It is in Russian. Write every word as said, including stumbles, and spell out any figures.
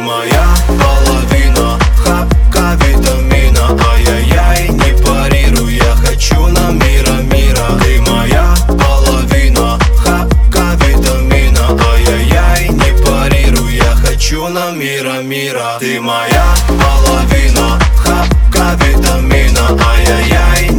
моя половина, хапка витамина. Ай-яй-яй, не парируй, я хочу на мира, мира. Ты моя половина, хапка витамина. Ай-яй-яй, не парируй, я хочу на мира, мира. Ты моя половина, хапка витамина. Ай-яй-яй.